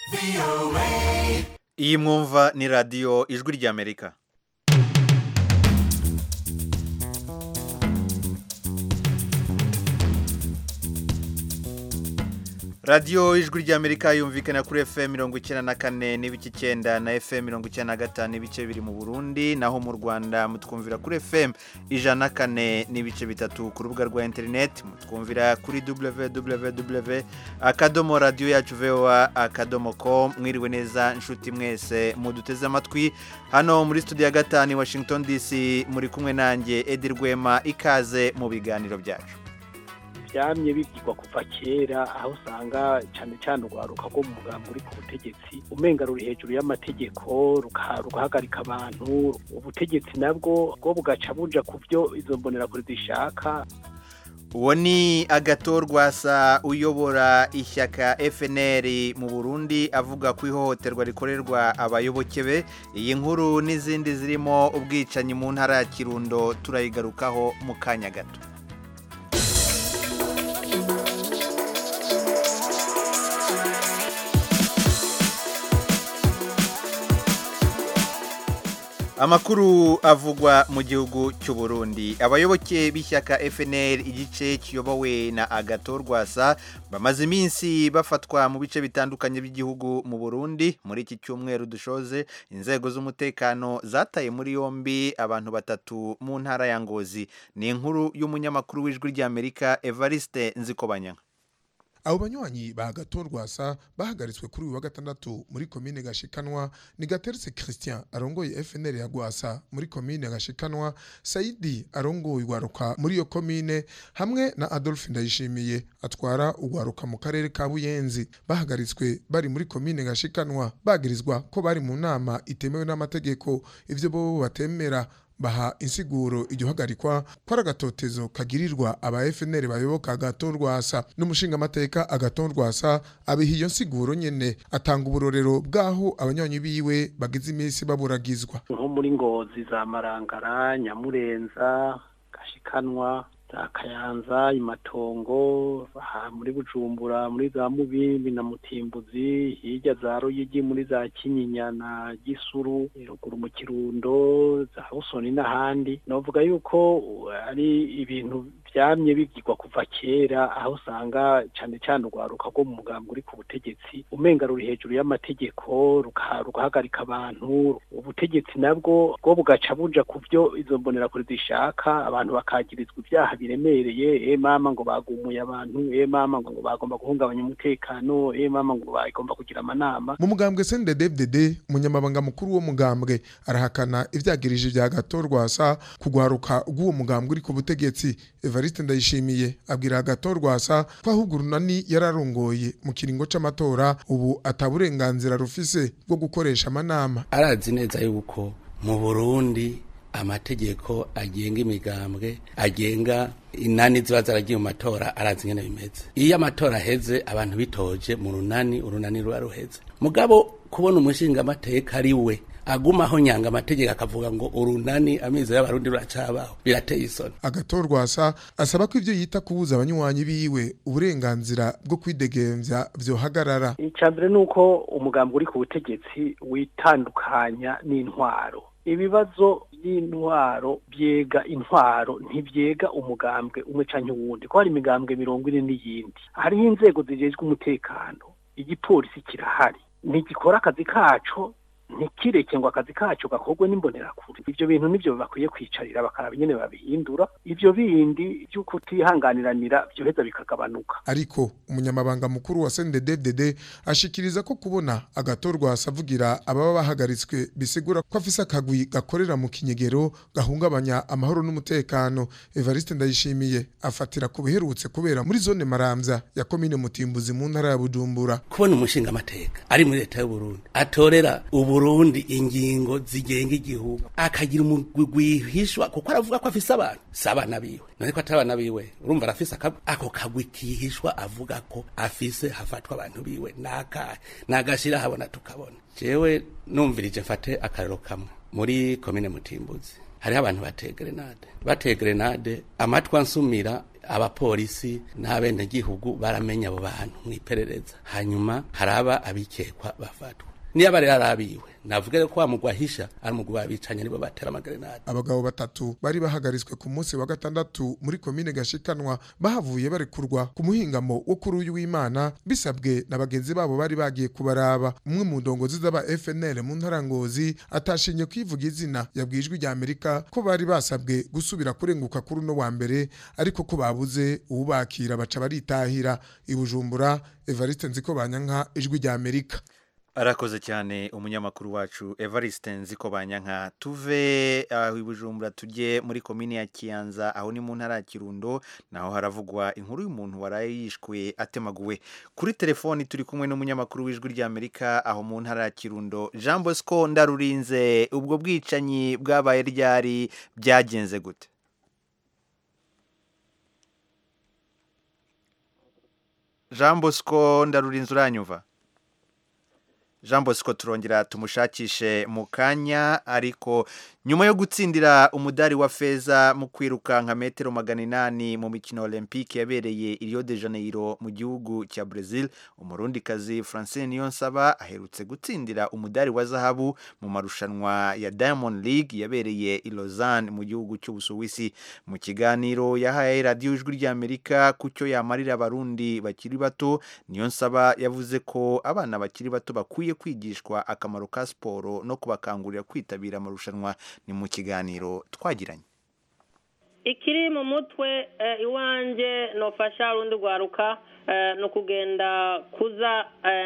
iyi mwumva ni radiyo ijwi ry'Amerika. radiyo ijwi ry'Amerika yumvikana kuri FM 94 n'ibice 9 na FM 95 n'ibice biri mu Burundi, naho mu Rwanda mutwumvira kuri FM 104 n'ibice 3 ku rubuga rwa internet, mutwumvira kuri www.radioyacu.voa.com. mwiriwe neza nshuti mwese muduteze amatwi hano muri studio ya gatanu Washington DC, muri kumwe nanjye Edi Rwema, ikaze mu biganiro byacu. byamye bigirwa kuva kera, aho usanga cyane cyane urwaruka rwo mu mugambi uri ku butegetsi umenga ruri hejuru y'amategeko rugahagarika abantu, ubutegetsi nabwo bwo bugaca buja ku byo izo mbonerakure zishaka. Uwo ni Agathon Rwasa uyobora ishyaka FNL mu Burundi, avuga ku ihohoterwa rikorerwa abayoboke be. Iyi nkuru n'izindi zirimo ubwicanyi mu ntara ya Kirundo turayigarukaho mu kanya gato. Amakuru avugwa mu gihugu cy'u Burundi. Abayoboke b'ishyaka FNL igice kiyobowe na Agathon Rwasa bamaze iminsi bafatwa mu bice bitandukanye by'igihugu mu Burundi. Muri iki cyumweru dushoze, inzego z'umutekano zataye muri yombi abantu batatu mu ntara ya Ngozi. Ni inkuru y'umunyamakuru w'ijwi ry'Amerika Evariste Nzikobanya. Abo banywanyi ba Agathon Rwasa bahagaritswe kuri uyu wa gatandatu muri komine Gashikanwa ni Gateretse Christian arongoye FNL ya Rwasa muri komine Gashikanwa, Saidi arongoye urwaruka muri iyo komine, hamwe na Adolphe Ndayishimiye atwara urwaruka mu karere ka Buyenzi. Bahagaritswe bari muri komine Gashikanwa bagirizwa ko bari mu nama itemewe n'amategeko. Ivyo bo batemera baha insiguro igihagarikwa ko ari agatotezo kagirirwa aba FNL bayoboka Agathon Rwasa. N'umushinga amateka Agathon Rwasa abiha iyo nsiguro nyene, atanga uburorero bwaho abanywanyi biwe bagize iminsi baburagizwa nko muri Ngozi, za Marangara, Nyamurenza, Gashikanwa, za Kayanza, Imatongo, muri Bujumbura, muri za Mubimbi na Mutimbuzi, hirya za Ruyigi muri za Kinyinya na Gisuru, ruguru mu Kirundo, za Busoni n'ahandi. Novuga yuko ari ibintu byamye bigirwa kuva kera, aho usanga cyane cyane urwaruka rwo mu mugambi uri ku butegetsi umenga ruri hejuru y'amategeko rugahagarika abantu, ubutegetsi nabwo bwo bugaca buja ku byo izo mbonerakure zishaka, abantu bakagirizwa ibyaha biremereye. Mama ngo bagumuye abantu, mama ngo bagomba guhungabanya umutekano, mama ngo bagomba kugira amanama. Mu mugambwe CNDD-FDD umunyamabanga mukuru wo mugambwe arahakana ivyagirije vya Agathon Rwasa kugwaruka rw'uwo mugambwe uri ku butegetsi. Evariste Ndayishimiye abwira Agathon Rwasa ko ahubwo urunani yararongoye mu kiringo c'amatora ubu ataburenganzira rufise bwo gukoresha amanama. Arazi neza yuko mu Burundi amategeko agenga imigambwe, agenga inani ziba zaragiye mu matora, arazi ngene bimeze. Iyo amatora heze abantu bitoje mu runani, urunani ruba ruheze. Mugabo kubona umushinga amateka ari we agumaho nyanga amategeko akavuga ngo urunani amezi y'abarundi ruracabaho, birateye isoni. Agathon Rwasa asaba ko ivyo yita kubuza abanywanyi biwe uburenganzira bwo kwidegemvya vyohagarara. Icambere nuko umugambi uri ku butegetsi witandukanya n'intwaro. Ibibazo by'intwaro byega intwaro ntibyega umugambwe umwe canke uwundi, ko hari imigambwe 40 n'iyindi. Hariho inzego zijejwe umutekano, igipolisi kirahari, ntigikora akazi kaco, ntikireke ngo akazi kacu gakorwe n'imbonerakure. Ivyo bintu nivyo bakwiye kwicarira bakaraba nyene babihindura, ivyo bindi by'uko utihanganiranira byoheza bikagabanuka. Ariko umunyamabanga mukuru wa CNDD-FDD ashikiriza ko kubona Agathon Rwasa avugira ababa bahagaritswe bisigura ko afise akagwi gakorera mu kinyegero gahungabanya amahoro n'umutekano. Evariste Ndayishimiye afatira ku biherutse kubera muri zone Maramvya ya komine Mutimbuzi mu ntara ya Bujumbura. Kubona umushinga amateka ari muri leta y'u Burundi atorera Burundi ingingo zigenga igihugu, akagira umugwi hishwa kuko aravuga ko afise abantu sabana biwe, none ko atabana biwe urumva arafise ako kagwi kihishwa avuga ko afise hafatwa abantu biwe nagashira habona tukabona. Jewe numvirije mfate akarero kamwe muri komine Mutimbuzi, hari abantu bateye grenade amatwa nsumira abapolisi n'abenegihugu baramenya abo bantu mw'iperereza hanyuma haraba abikekwa bafatwa niyo bari arabiwe navuga ko amugwahisha ari mugwa bicanye nibo batera amagrenade. Abagabo batatu bari bahagarizwe ku munsi wa gatandatu muri komine Gashikanwa bahavuye barekurwa ku muhingamo wo kuri uyu w'Imana bisabwe na bagenzi babo bari bagiye kubaraba. Umwe mu ndongozi z'aba FNL mu ntarangozi atashinye kwivuga izina yabwijwe rya Amerika ko bari basabwe gusubira kurenguka kuri no wa mbere ariko ko babuze ubakira baca baritahira. I Bujumbura, Evariste Nzikobanyanka, ijwi rya Amerika. Arakoze cyane umunyamakuru wacu Evariste Nzikobanyanka. Tuve i Bujumbura tujye muri komine ya Kiyanza aho ni mu ntara ya Kirundo naho haravugwa inkuru y'umuntu waraye yishwe atemaguwe. Kuri telefoni turi kumwe n'umunyamakuru w'ijwi rya Amerika aho mu ntara ya Kirundo, Jean Bosco Ndarurinze. Ubwo bwicanyi bwabaye ryari, byagenze gute? Jean Bosco Ndarurinze, uranyumva? Jean Bosco turongera tumushakishe mu kanya, ariko nyuma yo gutsindira umudari wa feza mu kwiruka nka metero 800 mu mikino Olympique yabereye i Rio de Janeiro mu gihugu cya Brazil, umurundikazi Francine Niyonsaba aherutse gutsindira umudari wa zahabu mu marushanwa ya Diamond League yabereye i Lausanne mu gihugu cy'Ubusuwisi. Mu kiganiro yahaye radio ijwi rya Amerika kucyo yamarira abarundi bakiri bato, Niyonsaba yavuze ko abana bakiri bato bakwiye kwigishwa akamaro ka siporo no kubakangurira kwitabira amarushanwa. Ni mu kiganiro twagiranye. Ikiri mu mutwe iwanje nofasha rundi rwaruka no kugenda kuza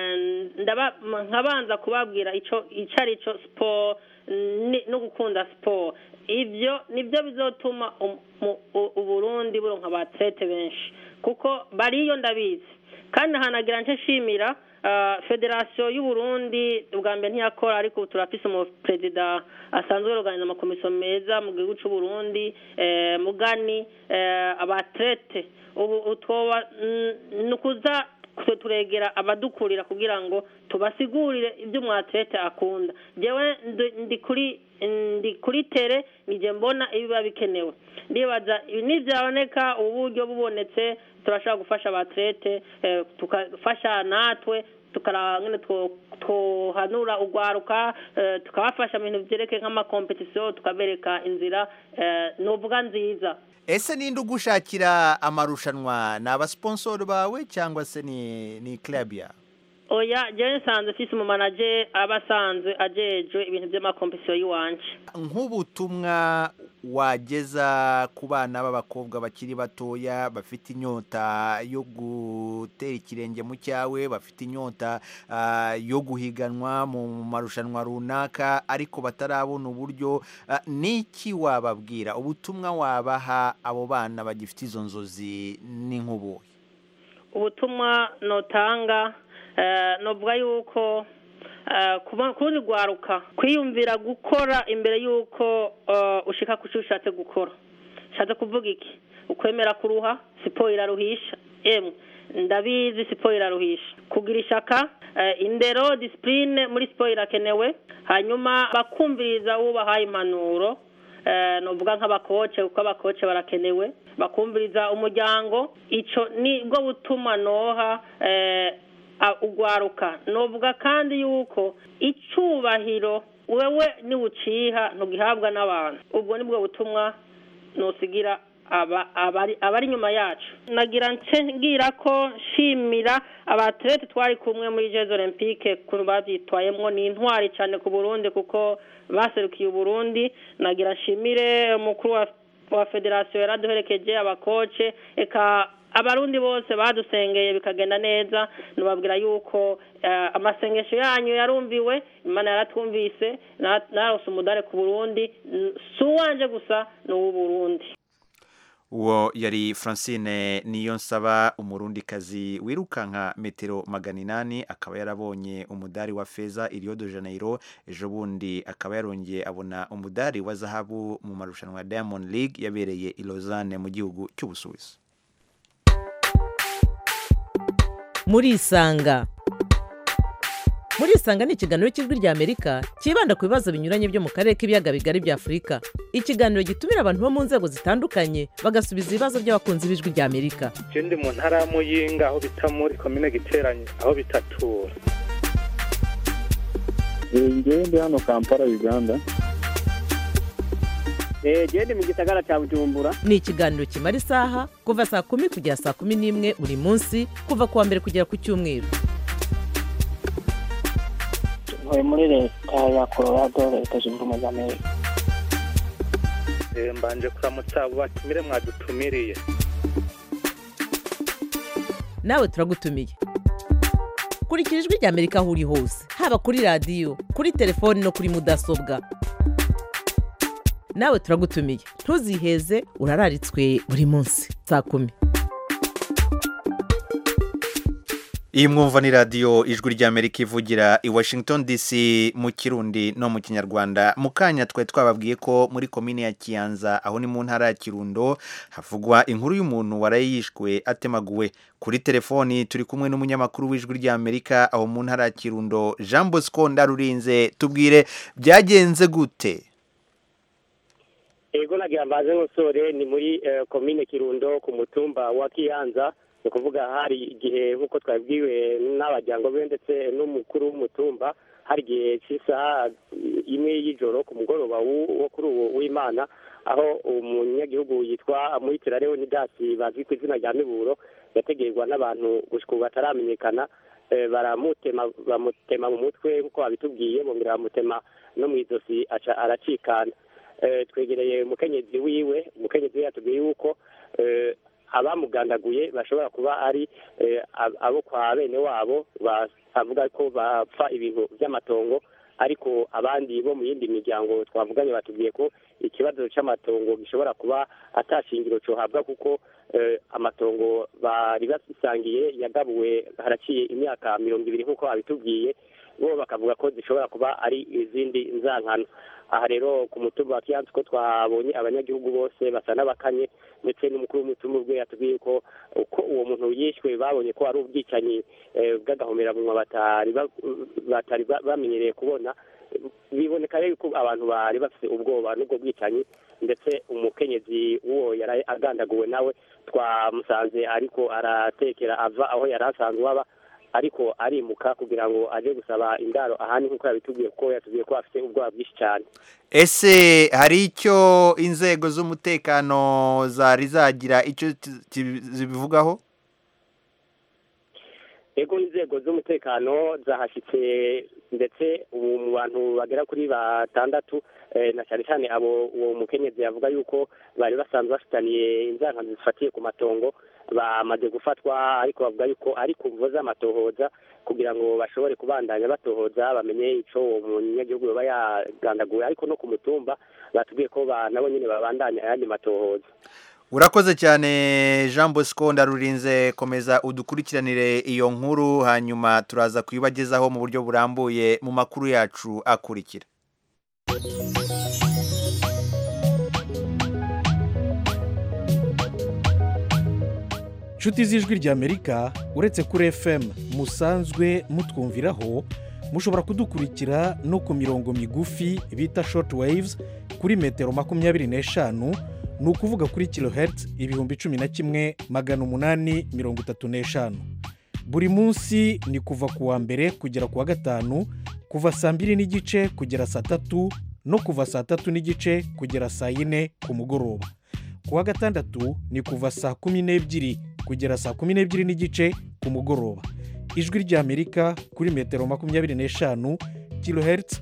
nkabanza kubabwira icari cyo sport no gukunda sport. Ivyo nibyo bizotuma Uburundi buronka abatlete benshi kuko bariyo ndabizi, kandi hanagira nce shimira Federation y'u Burundi ubwa mbere ntiyakora, ariko turafise mu president asanzwe organiza amakomisiyo meza mu gihugu cy'u Burundi, mugani abatlete ubu utwoba nukuza turegera abadukurira kugira ngo tubasigurire ibyo umwatlete akunda. Jewe ndi kuri tere nije mbona ibiba bikenewe, ndibaza nivyaboneka uburyo bubonetse turashaka gufasha abatlete, tukafasha natwe tukarangene twohanura ugwaruka, tukabafasha mu bintu byerekeye nk'amakompetisiyo, tukabereka inzira novuga nziza. Ese ninde ugushakira amarushanwa? Ni abasponsor bawe cyangwa se ni club ya? Oya, jewe nsanzwe fise mu manager abasanzwe ajejwe ibintu by'amakompetisiyo yiwanje. Nk'ubutumwa wageza ku bana b'abakobwa bakiri batoya bafite inyota yo gutera ikirenge mu cyawe, bafite inyota yo guhiganwa mu marushanwa runaka ariko batarabona uburyo, niki wababwira? Ubutumwa wabaha abo bana bagifite izo nzozi ni nk'ubuhe? Ubutumwa notanga novuga yuko kundi gwaruka kwiyumvira gukora imbere yuko ushika ku cyushatse gukora. Shaza kuvuga iki? Ukwemera kuruha, siporo iraruhisha. Ndabizi siporo iraruhisha. Kugira ishaka, indero, discipline muri siporo irakenewe. Hanyuma bakumviriza ubahaye impanuro, novuga nk'abakoce kuko abakoce barakenewe. Bakumviriza umuryango, ico ni bwo butuma noha ugwaruka. Novuga kandi yuko icubahiro wewe ni uciha ntugihabwa n'abantu. Ubwo nibwo butumwa nosigira abari nyuma yacu. Nagira ngira ko shimira abatlete twari kumwe muri Jeux Olympique kuri bavyitwayemwo, ni intwari cyane ku Burundi kuko baserukiye Burundi. Nagira nshimire umukuru wa federation yaraduherekeje, abakoce, eka abarundi bose badusengeye bikagenda neza. Nubabwira yuko amasengesho yanyu yarumviwe, Imana yaratwumvise, narose umudare ku Burundi, suwanje gusa no Burundi. Uwo yari Francine Niyonsaba, umurundikazi wirukanka metero 800, akaba yarabonye umudari wa feza i Rio de Janeiro. Ejo bundi akaba yarongeye abona umudari wa zahabu mu marushanwa ya Diamond League yabereye i Lausanne mu gihugu cy'Ubusuwisi. Murisanga murisanga ni ikiganiro cy'ijwi ry'Amerika cyibanda ku bibazo binyuranye byo mu karere k'ibiyaga bigari bya Afurika. Ikiganiro gitumira abantu bo mu nzego zitandukanye bagasubiza ibibazo by'abakunzi b'ijwi ry'Amerika. Je ndi mu ntara ya Muyinga aho bita muri komine Giteranyi aho bitatura. Ngewe ndi hano Kampala Uganda. Ndi mu gisagara cya Bujumbura. Ni ikiganiro kimara isaha kuva saa 10 kugera saa 11 buri munsi kuva kuwa mbere kugera ku cyumweru. Ntuye muri leta ya Colorado, leta zunze ubumwe za Amerika. Mbanje kuramutsa abo batumire mwadutumiriye. Nawe turagutumiye. Kurikira ijwi ry'Amerika aho uri hose, haba kuri radio, kuri telefone no kuri mudasobwa. Nawe turagutumiye. Ntuziheze, urararitswe buri munsi saa 10. Iyi mwumva ni radio ijwi ry'Amerika ivugira i Washington DC mu Kirundi no mu Kinyarwanda. Mukanya twe twababwiye ko muri komine ya Kiyanza aho ni mu ntara ya Kirundo havugwa inkuru y'umuntu warayishwe atemaguwe. Kuri telefoni turi kumwe n'umunyamakuru w'ijwi ry'Amerika aho mu ntara ya Kirundo, Jean Bosco Ndarurinze. Tubwire byagenze gute? Ego nagira mbaze nk'usore ni muri komine Kirundo ku mutumba wa Kiyanza. Ukuvuga hari igihe nkuko twabwiwe n'abajyango be ndetse n'umukuru w'umutumba hari igihe cy'isaha imwe y'ijoro ku mugoroba wo kuri uwo w'Imana aho umunyagihugu yitwa Muhitira Leonidas bazwi ku izina rya Miburo yategerwa n'abantu gushika bataramenyekana bamutema mu mutwe nkuko babitubwiye bongera bamutema no mu izosi aracikana. Twegereye umukenyezi wiwe yatubwiye yuko abamugandaguye bashobora kuba ari abo kwa bene wabo bavuga ko bapfa ibintu by'amatongo, ariko abandi bo mu yindi miryango twavuganye batubwiye ko ikibazo cy'amatongo gishobora kuba atashingiro cyohabwa kuko amatongo bari basangiye yagabuwe haraciye imyaka 20 nkuko babitubwiye, bo bakavuga ko zishobora kuba ari izindi nzankano. Aha rero ku mutumba wa Kiyanza ko twabonye abanyagihugu bose basa n'abakanye ndetse n'umukuru w'umutumba ubwe yatubwiye ko uko uwo muntu yishwe babonye ko ari ubwicanyi bw'agahomerabunwa batari bamenyereye kubona. Biboneka rero ko abantu bari bafite ubwoba n'ubwo bwicanyi, ndetse umukenyezi uwo yari agandaguwe nawe twamusanze ariko aratekera ava aho yari asanzwe aba, ariko arimuka kugira ngo aje gusaba indaro ahandi nkuko yabitubwiye ko yatubwiye ko afite ubwoba bwinshi cyane. Ese hari icyo inzego z'umutekano zari zagira icyo zibivugaho? Ego inzego z'umutekano zahashitse ndetse mu bantu bagera kuri 6 na cyane cyane abo uwo mukenyezi yavuga yuko bari basanzwe bafitaniye inzankano zifatiye ku matongo bamaze gufatwa, ariko bavuga yuko ari kumvo z'amatohoza kugira ngo bashobore kubandanya batohoza bamenye ico uwo munyagihugu baba yagandaguye, ariko no ku mutumba batubwiye ko nabo nyine babandanya ayandi matohoza. Urakoze cyane Jean Bosco Ndarurinze, komeza udukurikiranire iyo nkuru hanyuma turaza kuyibagezaho mu buryo burambuye mu makuru yacu akurikira. Nshuti z'ijwi ry'Amerika, uretse kuri FM musanzwe mutwumviraho, mushobora kudukurikira no ku mirongo migufi bita short waves kuri metero 25, ni ukuvuga kuri kilohertz 11,835. Buri munsi ni kuva ku wa mbere kugera ku wa gatanu, kuva saa 2:30 kugera saa 3 no kuva saa 3:30 kugera saa 4 ku mugoroba. Ku wa gatandatu ni kuva saa 12 kugera saa 12:30 ku mugoroba. Ijwi ry'Amerika kuri metero 25 kilohertz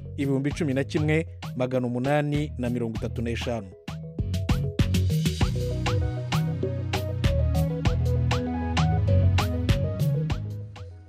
11,835.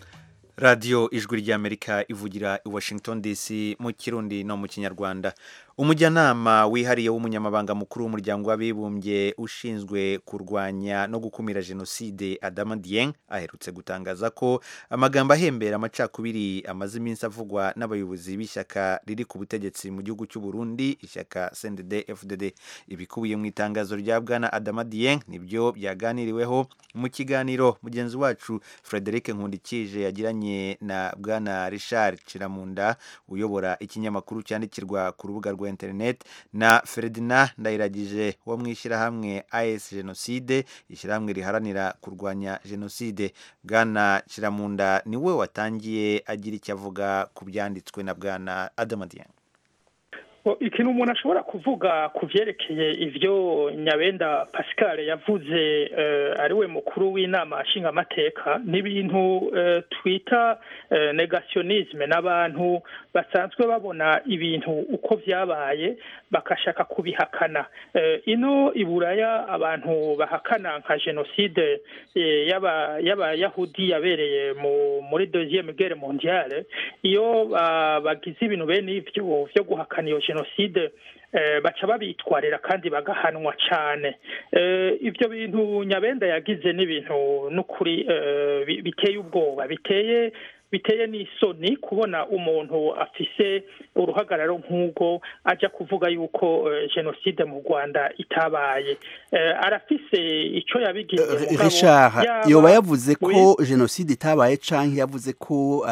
Radio ijwi ry'Amerika ivugira i Washington DC mu Kirundi no mu Kinyarwanda. umujyanama wihariye w'umunyamabanga mukuru w'umuryango w'abibumbye ushinzwe kurwanya no gukumira jenoside Adama Dieng aherutse gutangaza ko amagambo ahembera amacakubiri amaze iminsi avugwa n'abayobozi b'ishyaka riri ku butegetsi mu gihugu cy'u Burundi ishyaka CNDD-FDD. ibikubiye mu itangazo rya bwana Adama Dieng nibyo byaganiriweho mu kiganiro mugenzi wacu Frederic Nkundikije yagiranye na bwana Richard Chiramunda uyobora ikinyamakuru cyandikirwa ku rubuga rwa internet na Ferdinand Ndayiragije wo mwishirahamwe AS Genocide ishirahamwe riharanira kurwanya jenoside. Bwana Chiramunda niwe watangiye agira icyo avuga ku byanditswe na bwana Adama Dieng. Ikintu umuntu ashobora kuvuga ku byerekeye ivyo Nyabenda Pascal yavuze ariwe mukuru w'inama nshingamateka n'ibintu twita negationisme n'abantu basanzwe babona ibintu uko vyabaye bakashaka kubihakana. Ino iburaya abantu bahakana nka genocide y'abayahudi yabereye muri deuxième guerre mondiale, iyo bagize ibintu bene ivyo vyo guhakana iyo jenoside baca babitwarira kandi bagahanwa cyane. Ibyo bintu Nyabenda yagize n'ibintu n'ukuri biteye ubwoba, biteye n'isoni kubona umuntu afise uruhagararo nk'ubwo aja kuvuga yuko jenoside mu Rwanda itabaye. Arafise icyo yabigize. Richard yoba yavuze ko jenoside itabaye canke yavuze ko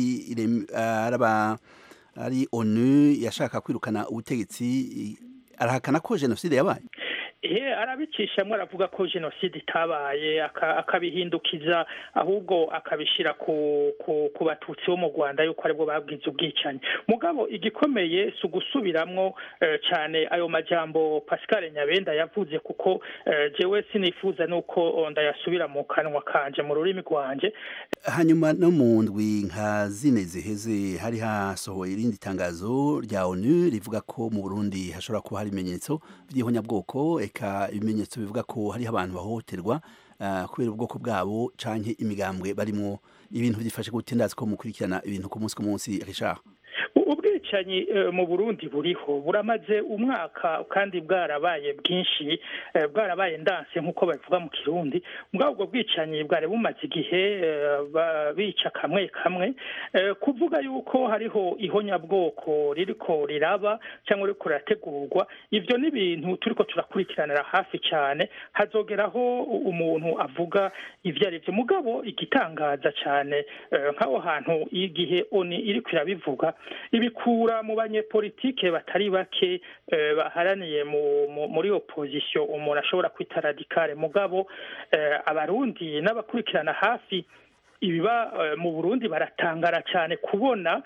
ari ONU yashaka kwirukana ubutegetsi, arahakana ko jenoside yabaye? Arabicishamwe aravuga ko jenoside itabaye akabihindukiza ahubwo akabishira ku batutsi bo mu Rwanda yuko aribwo babwize ubwicanyi. Mugabo igikomeye su gusubiramwo cyane ayo majambo Pascal Nyabenda yavuze, kuko jewe sinifuza nuko ndayasubira mu kanwa kanje mu rurimi rwanje. Hanyuma no mu ndwi nka zine ziheze hari hasohoye irindi tangazo rya ONU rivuga ko mu Burundi hashobora kuba hari ibimenyetso by'ihonyabwoko, eka ibimenyetso bivuga ko hari abantu bahohoterwa kubera ubwoko bwabo canke imigambwe barimo. Ibintu byifashe gutindaza ko mukurikirana ibintu ku munsi Richard. Ubwicanyi mu Burundi buriho buramaze umwaka kandi bwarabaye bwinshi, bwarabaye ndanse nkuko bavuga mu Kirundi. Mbwa ubwo bwicanyi bware bumaze igihe bica kamwe kuvuga yuko hariho ihonyabwoko ririko riraba cyangwa riko rategurwa. Ivyo ni ibintu turiko turakurikiranira hafi cyane, hazogeraho umuntu avuga ivyo ari byo. Mugabo igitangaza cyane nk'aho hantu igihe ONU iri kwirabivuga ibikura mu banyepolitike batari bake baharaniye muri opposition umuntu ashobora kwita radicale. Mugabo abarundi n'abakurikirana hafi ibiba mu Burundi baratangara cyane kubona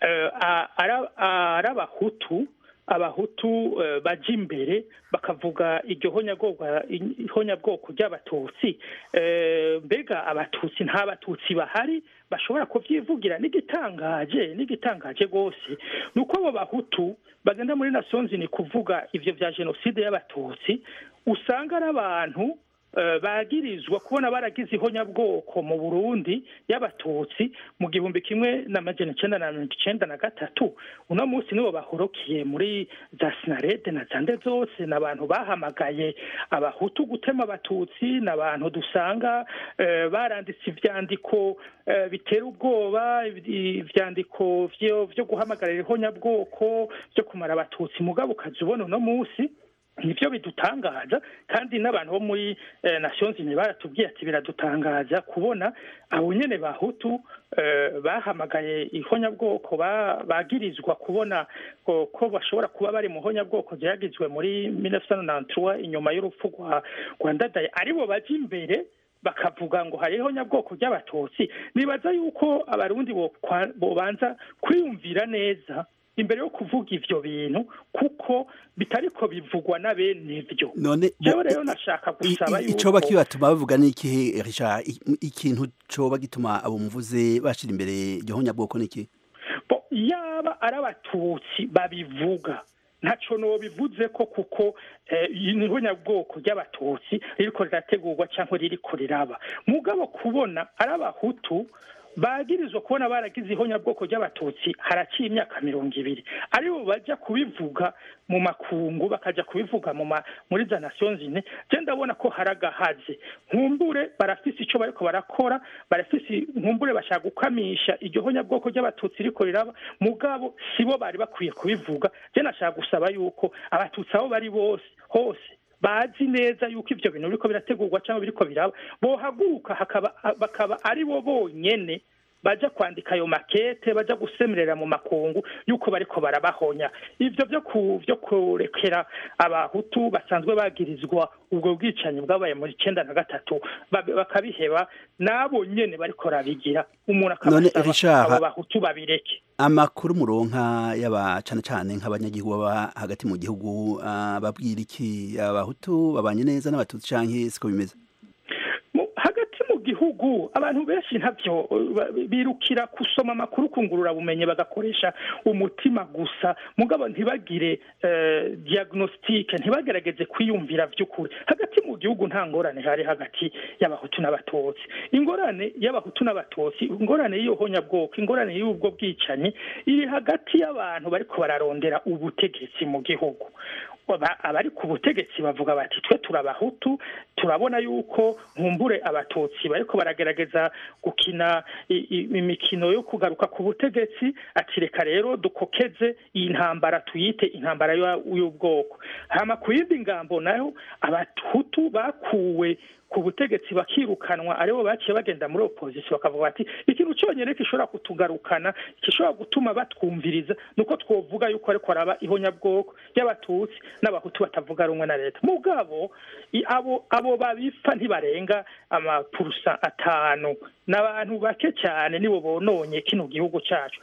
abahutu baje imbere bakavuga iryo honyabwoko ry'abatutsi. Mbega abatutsi nta batutsi bahari bashobora kuvyivugira? N'igitangaje gose nuko abo bahutu bagenda muri Nations Unies kuvuga ivyo vya jenoside y'abatutsi, usanga ari abantu bagirizwa kubona baragize ihonyabwoko mu Burundi y'abatutsi mu 1993. Uno munsi nibo bahorokiye muri za Sinarede na zande zose, n'abantu bahamagaye abahutu gutema abatutsi, n'abantu dusanga baranditse ivyandiko bitera ubwoba, ivyandiko vyo guhamagarira ihonyabwoko byo kumara abatutsi. Mugabo ukazubona uno munsi nivyo bidutangaza, kandi n'abantu bo muri Nations Unies baratubwiye ati biradutangaza kubona abo nyene bahutu bahamagaye ihonyabwoko bagirizwa kubona ko bashobora kuba bari mu honyabwoko ryagizwe muri 1993 inyuma y'urupfu rwa Ndadaye, aribo baje imbere bakavuga ngo hariho nyabwoko ry'abatutsi. Nibaza yuko abarundi bobanza kwiyumvira neza imbere yo kuvuga ivyo bintu, kuko bitariko bivugwa na bene ivyo. None rero nashaka gusaba yuko icoba kibatuma bavuga n'ikihe Richard? Ikintu coba gituma abo muvuze bashira imbere iryo honyabwoko niki? Yaba arabatutsi babivuga ntaco no bivuze ko, kuko ihonyabwoko ry'abatutsi ririko rirategurwa cyangwa ririko riraba. Mugabo kubona arabahutu bagirizwa kubona baragize ihonyabwoko ry'abatutsi haraciye imyaka 20 aribo bajya kubivuga mu makungu bakaja kubivuga muri za Nations Unies je ndabona ko haragahaze nkumbure barafise ico bariko barakora barafise nkumbure bashaka gukamisha iryo honyabwoko ry'abatutsi riko riraba mugabo sibo bari bakwiye kubivuga je nashaka gusaba yuko abatutsi abo bari bose hose bazi neza yuko ivyo bintu biriko birategurwa cyangwa biriko biraba bohaguruka bakaba ari bo bonyene baja kwandika ayo makete baja gusemerera mu makungu yuko bariko barabahonya ivyo byo kurekera abahutu basanzwe bagirizwa ubwo bwicanyi bwabaye muri 93 bakabiheba nabo nyene bariko rabigira umuntu akabasaba abo bahutu babireke amakuru muronka yaba cane nk'abanyagihugu baba hagati mu gihugu babwira iki abahutu babanye neza n'abatutsi canke siko bimeze gihugu abantu benshi ntavyo birukira kusoma amakuru kungurura bumenye bagakoresha umutima gusa mugabo ntibagire diagnostic ntibagerageze kwiyumvira vy'ukuri hagati mu gihugu nta ngorane hari hagati y'abahutu n'abatutsi ingorane y'abahutu n'abatutsi ingorane y'uhonya bwoko ingorane y'ubwo bwicanyi iri hagati y'abantu bariko bararondera ubutegetsi mu gihugu abari ku butegetsi bavuga bati twe turabahutu turabona yuko nkumbure abatutsi bariko baragerageza gukina imikino yo kugaruka ku butegetsi ati reka rero dukokeze iyi ntambara tuyite intambara y'ubwoko hama ku yindi ngambo nayo abahutu bakuwe ku butegetsi bakirukanwa aribo baciye bagenda muri opposition bakavuga bati ikintu cyonyene gishobora kutugarukana gishobora gutuma batwumviriza nuko twovuga yuko ariko araba ihonyabwoko y'abatutsi n'abahutu batavuga rumwe na leta mugabo abo babipfa ntibarenga amapurusa 5 n'abantu bake cyane nibo bononye kino gihugu cyacu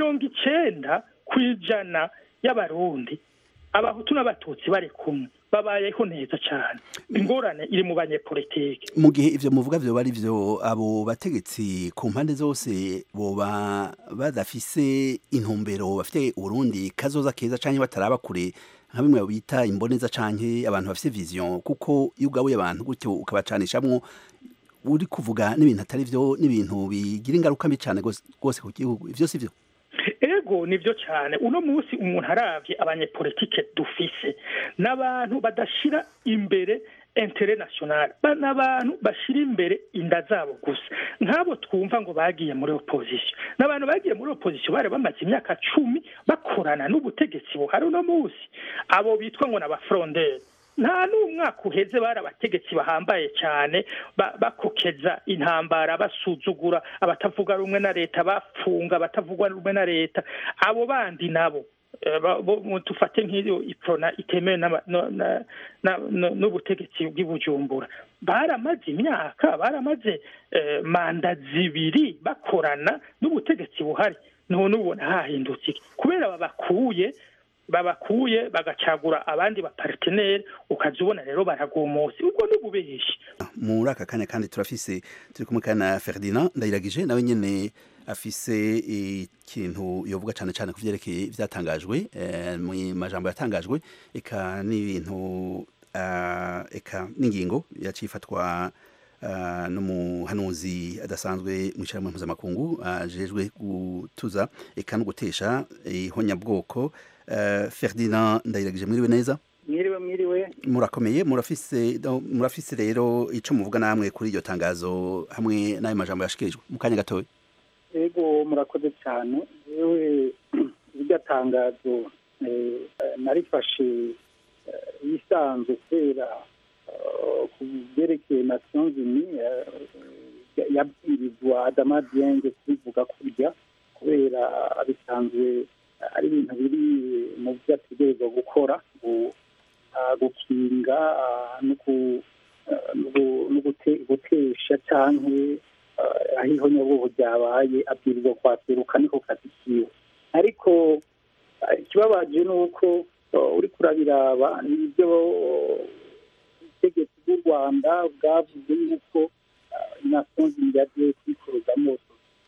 90% y'abarundi abahutu n'abatutsi bari kumwe babayeho neza cyane ingorane iri mu banyepolitike mu gihe ivyo muvuga vyo bari vyo abo bategetsi ku mpande zose boba badafise intumbero bafite Burundi kazoza keza canke bataraba kure nka bimwe bita imboneza canke abantu bafise vision kuko iyo ugabuye abantu gutyo ukabacanishamwo uri kuvuga n'ibintu atari vyo n'ibintu bigira ingaruka mbi cane gose ku gihugu ivyo sivyo ego nivyo cyane uno munsi umuntu aravye abanyepolitike dufise n'abantu badashira imbere intérêt national n'abantu bashira imbere inda zabo gusa nk'abo twumva ngo bagiye muri opposition n'abantu bagiye muri opposition bare bamaze imyaka 10 bakorana n'ubutegetsi buhari uno munsi abo bitwa ngo n'abafrondeur nta n'umwaka uheze bari abategetsi bahambaye cyane bakokeza intambara basuzugura abatavuga rumwe na leta bafunga abatavuga rumwe na leta abo bandi nabo tufate nk'iyo iprona itemewe n'ubutegetsi bw'ibujumbura baramaze manda 2 bakorana n'ubutegetsi buhari none ubona hahindutse kubera babakuye bagacagura abandi bapartenere ukazubona rero baragomose ubwo n'ububeshi muri aka kanya kandi turi kumwe kana Ferdinand Ndayiragije nawe nyene afise ikintu yovuga cyane kuvyerekeye vyatangajwe mu majambo yatangajwe eka n'ibintu eka n'ingingo yacifatwa n'umuhanuzi adasanzwe mu ishyirahamwe mpuzamakungu ajejwe gutuza eka no gutesha ihonyabwoko Ferdinand Ndayiragije mwiriwe neza mwiriwe murakomeye murafise rero ico muvuga namwe kuri iryo tangazo hamwe n'ayo majambo yashikirijwe mu kanya gatoya ego murakoze cyane yewe iryo tangazo narifashe yisanzwe kubera ku byerekeye Nations Unies yabwirizwa Adama Dieng kubivuga kurya kubera bisanzwe ari ibintu biri mu byo ategerezwa gukora gukinga no gutesha canke aho ihonyabwoko ryabaye abwirizwa kwaseruka niko kazi kiwe ariko ikibabaje ni uko uri kurabiraba ibyo ubutegetsi bw'u Rwanda bwavuze yuko Nations Unies yagiye kwikorozamo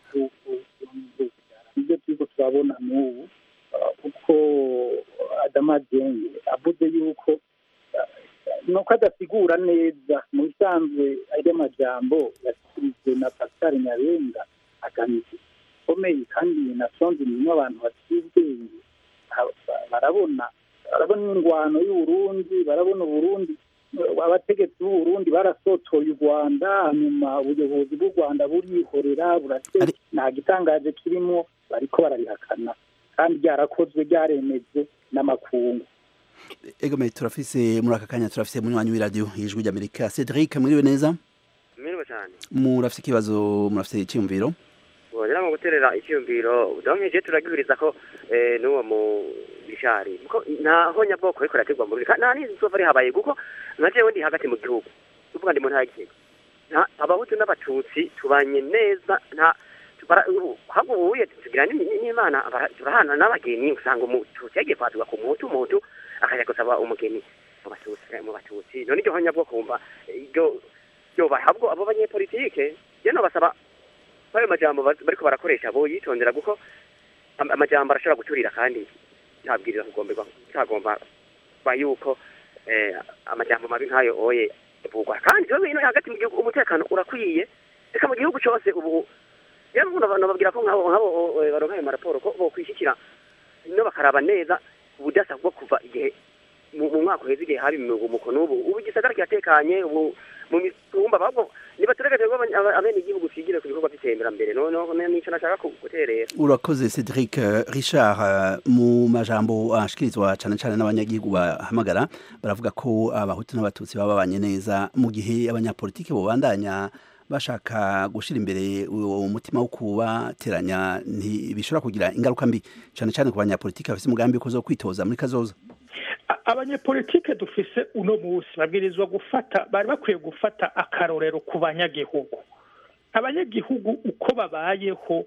ibyo turiko turabona n'ubu kuko Adama Dieng avuze yuko nuko adasigura neza mu bisanzwe ari amajambo yasikirijwe na Pascal Nyarenga agamije komeye kandi nasonze nimwe abantu batibwenge barabona ingwano y'Uburundi barabona Uburundi abategetsi b'Uburundi barasotoye u Rwanda hanyuma ubuyobozi bw'u Rwanda burihorera buratse nta gitangaje kirimo bariko bararihakana kandi byarakozwe byaremejwe n'amakungu. Egome turafise muri aka kanya turafise munywanyi w'iradio y'Ijwi ry'Amerika Cedric mwiriwe neza. Mwiriwe cyane. Murafise ikibazo murafise icyumviro? Bongera mu guterera icyumviro donkeje turagihuriza ko n'uwo mu bishari kuko naho nyabwoko ariko rategwa mu rika nta nizi sofa ari habaye kuko nkaje ndi hagati mu gihugu tuvuga ndi mu ntagike nta abahutu n'abatutsi tubanye neza nta habo uye tugira n'Imana turahana n'abageni usanga umututsi yagiye kwatuka ku mutu akajya gusaba umugeni mu batutsi none cyo hanya bwo kumva yo bahabwo abo banyepolitike yeno basaba bayo majambo bariko barakoresha bo yitondera kuko amajambo arashobora guturira kandi ntabwirira kugomberwa cyagomba bayuko amajambo mabi nkayo oye bugwa kandi cyo bino hagati mu gihugu umutekano urakwiye reka mu gihugu cyose ubu yero abantu babwira ko nkabo baronka ayo raporo ko bo kwishikira no bakaraba neza ubudasa bwo kuva igihe mu mwaka uheze igihe habi umukono ubu gisagara cyatekanye ubu mu mitumba babo nibaturege abene igihugu sigire ku bikorwa by'itembera mbere no nico nashaka guterera. Urakoze Cedric. Richard, mu majambo ashikirizwa cyane cyane n'abanyagihugu bahamagara baravuga ko abahutu n'abatutsi babanye neza mu gihe abanyapolitike bo bandanya bashaka gushira imbere umutima wo kubateranya ntibishobora kugira ingaruka mbi cyane cyane ku banyapolitike bafite umugambi ko zo kwitoza muri kazoza. Abanyepolitike dufise uno musi babwirizwa gufata bari bakwiye gufata akarorero ku banyagihugu. Abanyagihugu uko babayeho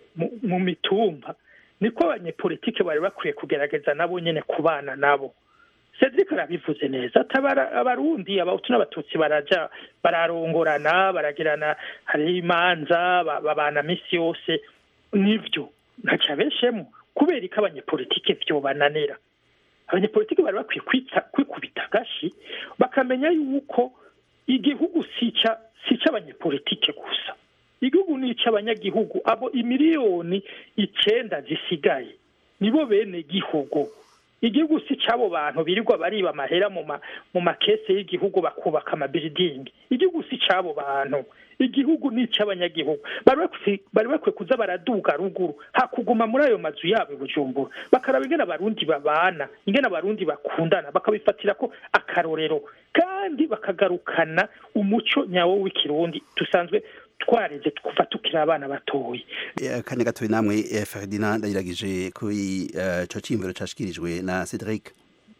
mu mitumba niko abanyepolitike bari bakwiye kugerageza nabo nyene kubana nabo. Cedric arabivuze neza abarundi abahutu n'abatutsi baraja bararongorana baragirana hari imanza babana misi yose nivyo ntacabeshemo kubera ko abanyepolitike byo bananira. Abanyepolitike bari bakwiye kwikubita gashi bakamenya yuko igihugu sica abanyepolitike gusa igihugu nica abanyagihugu abo imiliyoni 9 zisigaye nibo bene gihugu. Igihugu si cabo bantu birirwa bariba amahera mu makese y'igihugu bakubaka amabuilding. Igihugu si cabo bantu igihugu ni cy'abanyagihugu bari bakwiye kuza baraduga ruguru hakuguma muri ayo mazu yabo Bujumbura bakaraba ingene abarundi babana ingene abarundi bakundana bakabifatira ko akarorero kandi bakagarukana umuco nyawo w'ikirundi dusanzwe twareze kuva tukira abana batoyi. Kane gatoyi namwe Ferdinand ndayiragije kuri cyo cyimviro cyashikirijwe na Cedric.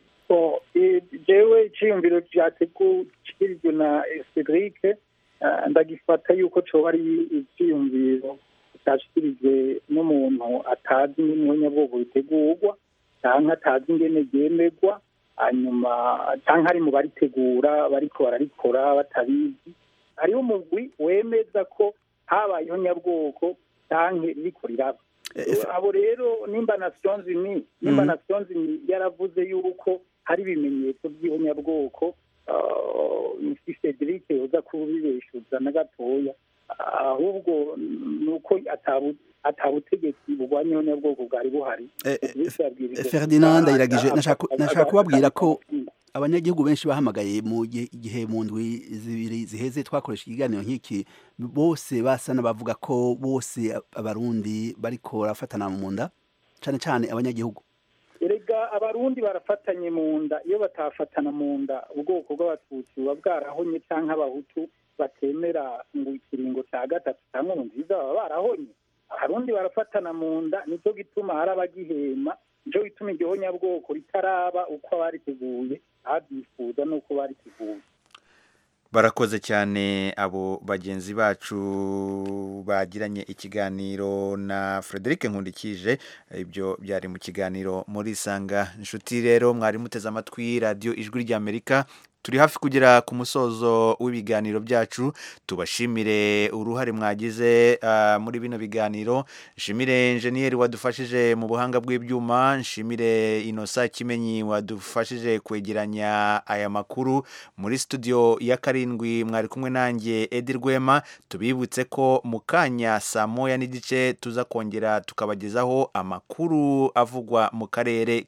Jewe cyimviro cyategukirijwe na Cedric ndagifata yuko coba ari icyiyumviro cyashikirijwe n'umuntu atazi n'umunyabwoko bitegurwa cyangwa atazi ingene ryemegwa hanyuma cyangwa ari mu baritegura bariko bararikora batabizi. Hariho umugwi wemeza ko habayeho nyabwoko cyangwa riko riraba. Abo rero nimba Nations Unies yaravuze yuko hari ibimenyetso by'ihonyabwoko Cedric uza kubibeshuza na gatoya ahubwo nuko atabutegetsi bugwanya ihonyabwoko bwari buhari. Ferdinand ndayiragije nashaka kubabwira ko abanyagihugu benshi bahamagaye mu gihe mu ndwi zibiri ziheze twakoresha ikiganiro nk'iki bose basa n'abavuga ko bose abarundi bariko barafatana mu nda cyane cyane abanyagihugu. Erega abarundi barafatanye mu nda iyo batafatana mu nda ubwoko bw'abatutsi buba bwarahonye cyangwa abahutu batemera ngo ikiringo cya gatatu cyangwa nziza baba barahonye. Abarundi barafatana mu nda nicyo gituma hari abagihema nicyo gituma igihonyabwoko ritaraba uko bariteguye abyifuza nuko bariteguye. Barakoze cyane abo bagenzi bacu bagiranye ikiganiro na Frederic Nkundikije. Ibyo byari mu kiganiro muri Sanga. Inshuti rero mwari muteze amatwi radio Ijwi ry'Amerika turi hafi kugera ku musozo w'ibiganiro byacu tubashimire uruhare mwagize muri bino biganiro nshimire enjeniyeri wadufashije mu buhanga bw'ibyuma nshimire Innocent Kimenyi wadufashije kwegeranya aya makuru muri studio ya 7 mwari kumwe nanjye Edi Rwema tubibutse ko mu kanya saa 1:30 tuza kongera tukabagezaho amakuru avugwa mu karere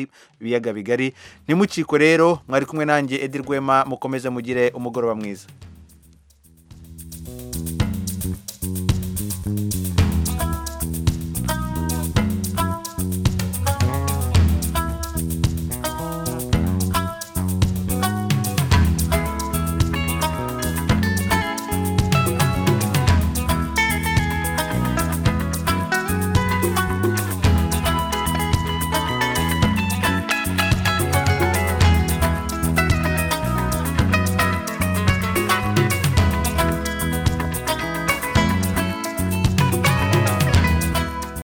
k'ibiyaga bigari nimuciko rero mwari kumwe nanjye Edi Rwema mukomeze mugire umugoroba mwiza